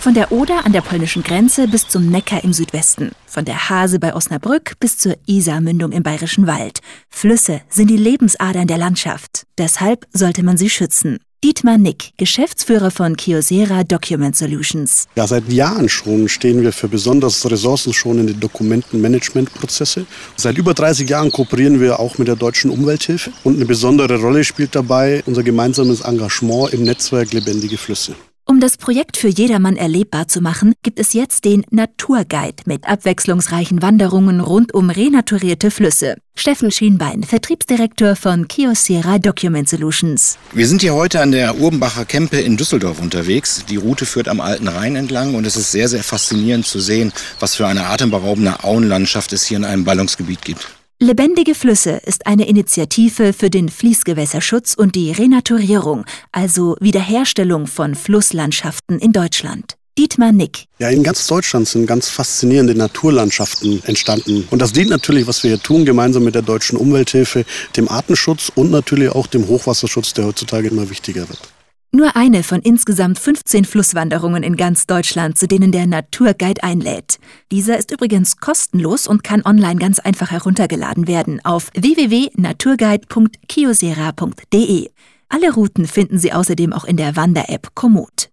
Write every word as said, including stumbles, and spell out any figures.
Von der Oder an der polnischen Grenze bis zum Neckar im Südwesten. Von der Hase bei Osnabrück bis zur Isarmündung im Bayerischen Wald. Flüsse sind die Lebensadern der Landschaft. Deshalb sollte man sie schützen. Dietmar Nick, Geschäftsführer von Kyocera Document Solutions. Ja, seit Jahren schon stehen wir für besonders ressourcenschonende Dokumentenmanagementprozesse. Seit über dreißig Jahren kooperieren wir auch mit der Deutschen Umwelthilfe. Und eine besondere Rolle spielt dabei unser gemeinsames Engagement im Netzwerk Lebendige Flüsse. Um das Projekt für jedermann erlebbar zu machen, gibt es jetzt den Naturguide mit abwechslungsreichen Wanderungen rund um renaturierte Flüsse. Steffen Schienbein, Vertriebsdirektor von Kyocera Document Solutions. Wir sind hier heute an der Urbenbacher Kempe in Düsseldorf unterwegs. Die Route führt am Alten Rhein entlang und es ist sehr, sehr faszinierend zu sehen, was für eine atemberaubende Auenlandschaft es hier in einem Ballungsgebiet gibt. Lebendige Flüsse ist eine Initiative für den Fließgewässerschutz und die Renaturierung, also Wiederherstellung von Flusslandschaften in Deutschland. Dietmar Nick. Ja, in ganz Deutschland sind ganz faszinierende Naturlandschaften entstanden. Und das dient natürlich, was wir hier tun, gemeinsam mit der Deutschen Umwelthilfe, dem Artenschutz und natürlich auch dem Hochwasserschutz, der heutzutage immer wichtiger wird. Nur eine von insgesamt fünfzehn Flusswanderungen in ganz Deutschland, zu denen der Naturguide einlädt. Dieser ist übrigens kostenlos und kann online ganz einfach heruntergeladen werden auf w w w punkt naturguide punkt kyocera punkt de. Alle Routen finden Sie außerdem auch in der Wander-App Komoot.